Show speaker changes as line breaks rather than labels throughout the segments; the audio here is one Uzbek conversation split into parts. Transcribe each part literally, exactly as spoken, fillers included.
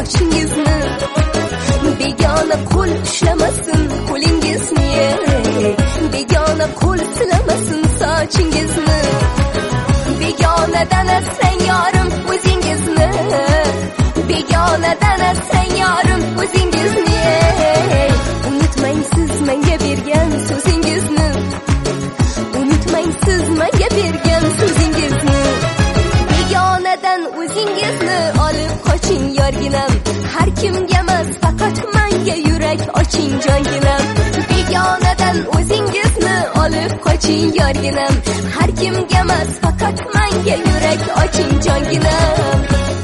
sochingizni, begona qo'l ushlamasin qo'lingizni, begona qo'l silamasin sochingizni, begonadan asrang yorim o'zingizni, begonadan asrang yorim o'zingizni. Unutmang siz menga bergan so'zingizni, unutmang siz menga bergan so'zingizni. Begonadan o'zingizni olib qoching yorginam, har kimga emas faqat menga yurak oching jonginam. Begonadan o'zingizni olib qoching yorginam, har kimga emas faqat menga yurak oching jonginam.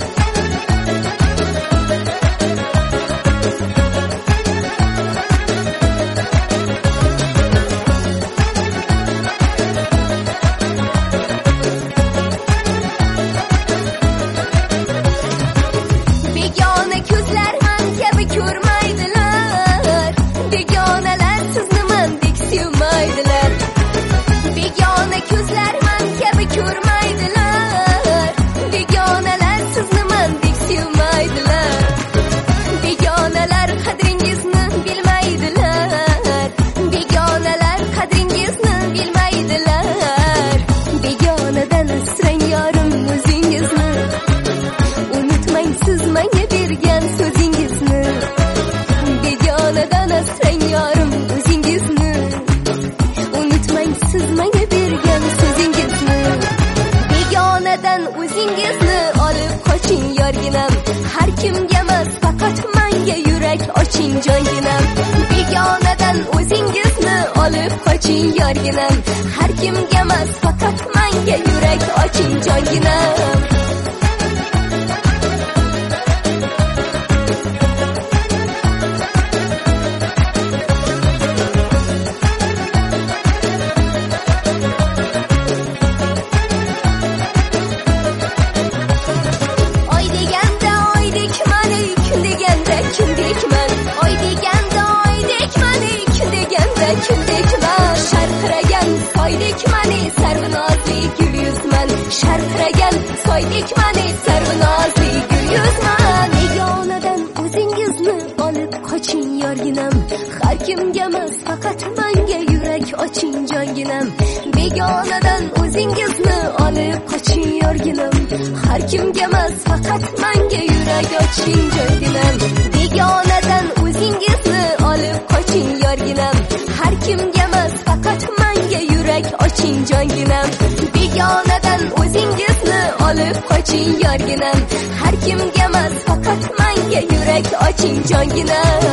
Begona ko'zlar men kabi ko'rmaydilar, begonalar sizni mendek sevmaydilar. Begona ko'zlar men kabi ko'rmaydilar, begonalar sizni mendek sevmaydilar. Begonalar qadringizni bilmaydilar, begonalar qadringizni bilmaydilar. Begonadan asrang yorim o'zingizni, unutmang siz menga bergan so'zingizni. Begonadan asrang yorim o'zingizni, unutmang siz menga bergan so'zingizni. Begonadan o'zingizni olib qoching yorginam, har kimga emas faqat menga yurak oching jonginam. Begonadan o'zingizni olib qoching yorginam, har kimga emas faqat menga yurak oching jonginam. Oy deganda oydekman, kun deganda kundekman. Oy deganda oydekman, kun deganda kundekman. Sharqiragan soydekman, sarvinozli gul yuzman. Sharqiragan soydekman, sarvinozli gul yuzman. Begonadan o'zingizni olib qoching yorginam, har kimga emas faqat menga yurak oching jonginam. Begonadan o'zingizni olib qoching yorginam, har kimga emas faqat menga yurak oching jonginam. Begonadan o'zingizni olib qoching yorginam, har kimga emas faqat menga yurak oching jonginam. Begonadan o'zingizni olib qoching yorginam, har kimga emas faqat menga yurak oching jonginam.